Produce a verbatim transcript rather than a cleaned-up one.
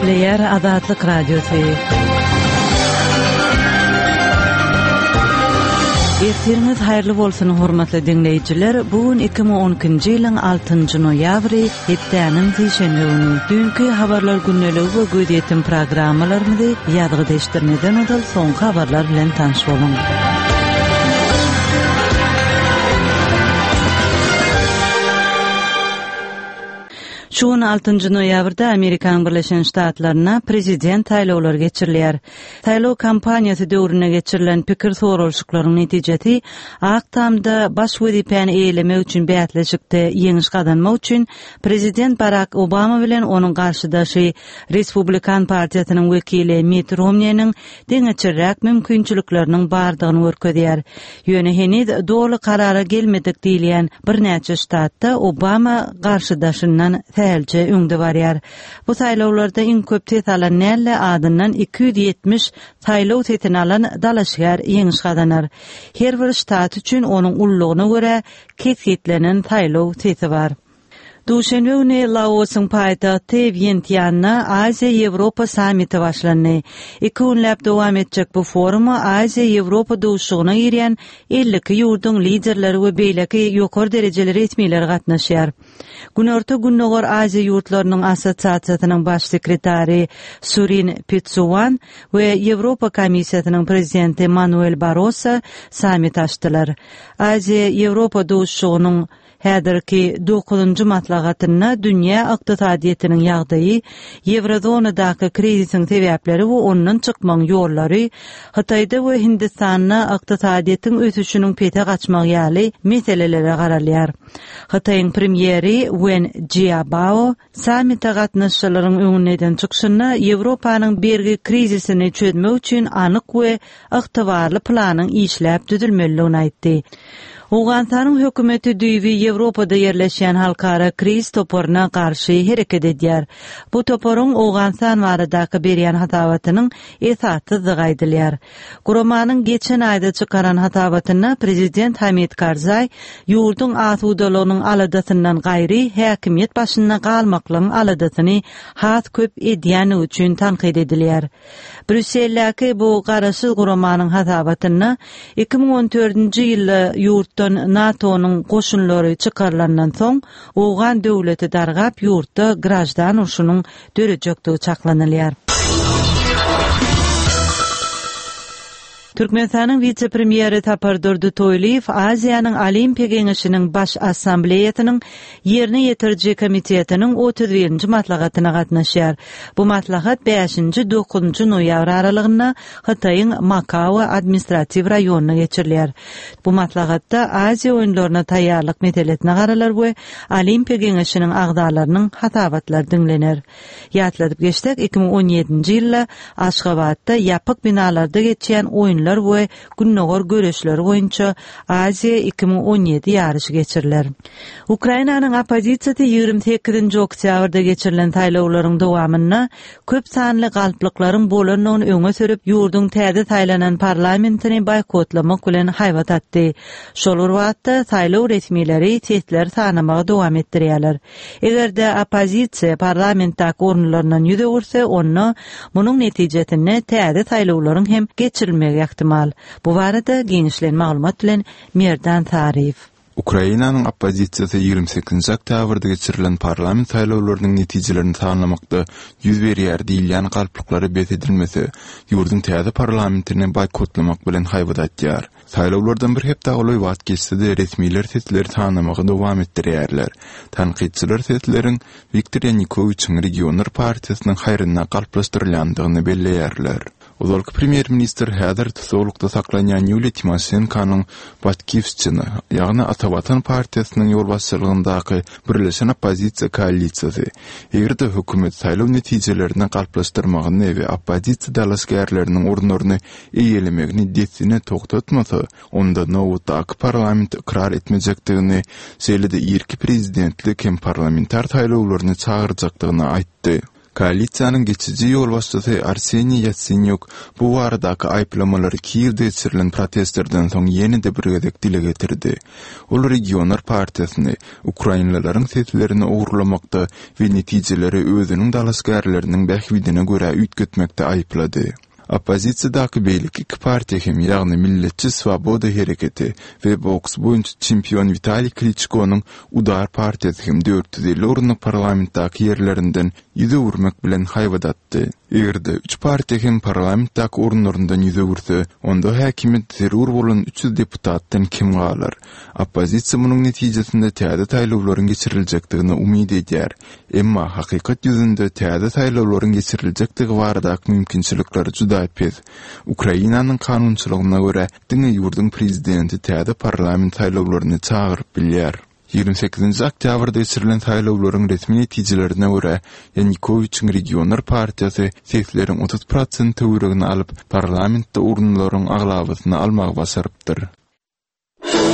Gepleyer Azatlyk Radiosu. Ertiriniz hayırlı bolsun hormatly dinleyijiler. Bugün iki bin on ikinji ýylyň altynjy noýabry, hepdeniň şeýşembe güni. Dünkü habarlar günneligi we göýdýetim programmalarymyzy ýadgy deşdirmeden odal soňky habarlar bilen tanyş bolun. Şu altynjy noýabrda Amerikan Birleşen Ştatlaryna prezident taýlawlary geçirilýär. Taýlaw kampaniýasy döwrüne geçirilen pikir soruşyklaryň netijesi Aktamda baş wezipany eýlemek üçin bätleşikde ýeňiş kazanmak üçin prezident Barack Obama bilen onuň garşydaşy Respublikan partiýasynyň wekili Mitt Romney'niň deňeçirräk mümkinçilikleriniň bardygyny görkezýär. Ýöne henüz dogry karara gelmedik diýilýän bir näçe ştatda Obama garşydaşyndan Elçe öňde barýar. Bu taýlawlarda iň köp tet alan näle adyndan iki yüz ýetmiş taýlaw tetini alan dalaşyar ýeňiş kazanýar. Her bir ştat üçin onuň ullugyna görä ketgetlenen taýlaw teti bar. Duşenbe güni Laosyň paýtagty Vientianna Aziýa-Ýewropa sammiti başlandy. iki günläp dowam etjek bu foruma Aziýa-Ýewropa duşugyna girýän ellik ýurdun liderleri we beýleki ýokary derejeleri etmeýler gatnaşýar. Günorta Günnogor Aziýa ýurtlarynyň assosiasiýasynyň baş sekretary Surin Pitsuwan we Ýewropa Komissiýasynyň prezidenti Manuel Barroso sammit açdylar. Aziýa-Ýewropa duşugynyň häzirki dokuzunjy matlagatyna dünýä ykdysadyetiniň ýagdaýy, Eurozonadaky krizisiň sebäpleri we ondan çykmaň ýollary, Hitaýda we Hindistanda ykdysadyetiň ösüşiniň pete gaçmak ýaly meselelere garalýar. Hitaýyň premieri Wen Jiabao sammita gatnaşçylaryň öňünden çykşyna Ýewropanyň bergi krizisini çözmek üçin anyk we ygtybarly planyň işläp düzülmeligini aýtdy. Owganistanyň hökümeti düýbi Ýewropada ýerleşýän halkara kriz toporuna garşy hereket edýär. Bu toporuň Owganistan baradaky berýän hatawatynyň esassyzlygy aýdylýar. Guramanyň geçen aýda çykaran hatawatyna prezident Hamid Karzai ýurdun asudalygynyň aladatyndan gaýry häkimiýet başynda galmaklaryň aladatyny has köp edýäni üçin tanqid edilýär. Brüsseldäki bu garaşyz guramanyň hatawatyna iki bin on dördünji ýylda ýurt NATO'nun koşunları çıkarılandan soň Owgan döwleti dargap ýurtda grajdan urşunyň dörejekdigi çaklanylýar. Türkmenistanyň vice-premieri Tapardor Toýliýew Aziýanyň Olimpiýa Geňeşiniň baş assambleýasynyň ýerine ýetiriji komitetiniň otuz birinji matlagatyna gatnaşýar. Bu matlagat beşinji dokuzunjy noýabr aralygynda Hitaýyň Makao administrativ raýonuna geçirilýär. Bu matlagatda Aziýa oýunlaryna taýýarlyk meseletine garalar we Olimpiýa Geňeşiniň agdalarynyň hatawatlary diňlenir. Ýatladyp geçdik iki bin on ýedinji ýylda Aşgabatda ýapyk binalarda geçýän oýun we Günnogor göreşleri boýunça Aziýa iki bin on ýedi ýarşy geçiriler. Ukrainanyň opozisiýasy ýygrimi sekizinji oktýabrda geçirilen taýlawlaryň dowamyna köp sanly galplyklaryň bolanyny öňe sürüp ýurdun täze taýlanan parlamentini boykotlamak bilen haýbat atdy. Şol wagtda taýlaw resmiýetleri tetler tanamagy dowam etdirýärler. Egerde opozisiýa parlamentdaky orunlaryndan ýüze gürse, onu munyň netijesinde täze taýlawlaryň hem geçirilmegi ihtimal. Bu barada genişlen maglumat bilen Merdan Tarif. Ukrainanyň opozisiýasy ýygrimi sekizinji oktýabrda geçirilen parlament taýlawlarynyň netijelerini tanlamakda ýüz berýär diýilýän galplyklary besedilmese, ýurdun täze parlamentini boykotlamak bilen haýbat atýar. Taýlawlardan bir hepde olay wagt geçse-de resmiýler tetleri tanlamagy dowam etdirýärler. Tanqidçiler tetleriň Viktor Yanukovyçyň regioner partiýasynyň haýryna galplaşdyrylýandygyny belleýärler. Ozalky premier minister häzir tutuklukda saklanýan Yulia Tymoshenkanyň Batkivçyny, ýagny Atavatan partiýasynyň ýolbaşçylygyndaky Birleşen Opozisiýa koalisiýasy, egerde hökümet saýlaw netijelerini galplaşdyrmagyny we opozisiýa dalaşgärleriniň orunlaryny eýelemegini detsine toktatmasa, onda nowatdaky parlament ikrar etmejekdigini, şeýle-de ýerki prezidentlik hem parlamentar taýlawlaryny çagyrjakdygyny aýtdy. Koalisiýanyň geçici ýol başçysy Arseniy Yatsenyuk bu waradaky aýplamalary Kiýewde geçirilen protestlerden soň ýene-de bir gezek dile getirdi. Ol regionlar partiýasyny Ukrainalaryň setlerini ogurlamakda we netijeleri özüniň dalaşgärleriniň bähwidine görä üýtgetmekde aýplady. Opozisiýadaky beýlik iki partiýa hem ýagny Milletçi Swoboda hereketi we boks boýunça çempion Vitaliy Klitschko'nun Udar partiýasy hem dört yüz elli orunlyk parlamentdaky ýerlerinden ýüze urmak bilen haýwadatdy. Egerde üç partiýa hem parlamentdaky orunlaryndan ýüze ursa, onda häkimet zerur bolan üç yüz deputatdan kim galar? Opozisiýa munyň netijesinde täze taýlawlaryň geçiriljekdigine umyd edýär. Emma hakykat ýüzünde täze taýlawlaryň geçiriljekdigi baradaky mümkinçilikler juda pez. Ukrainanyň kanunçylygyna görä diňe ýurdun prezidenti täze parlament taýlawlaryny çagyryp bilýär. ýygrimi sekizinji oktýabrda geçirilen taýlawlaryň resmi netijelerine görä Yanukowyçyň regionlar partiýasy sesleriň otuz prosent töweregini alyp parlamentde urunlaryň aglabasyny almagy başarypdyr.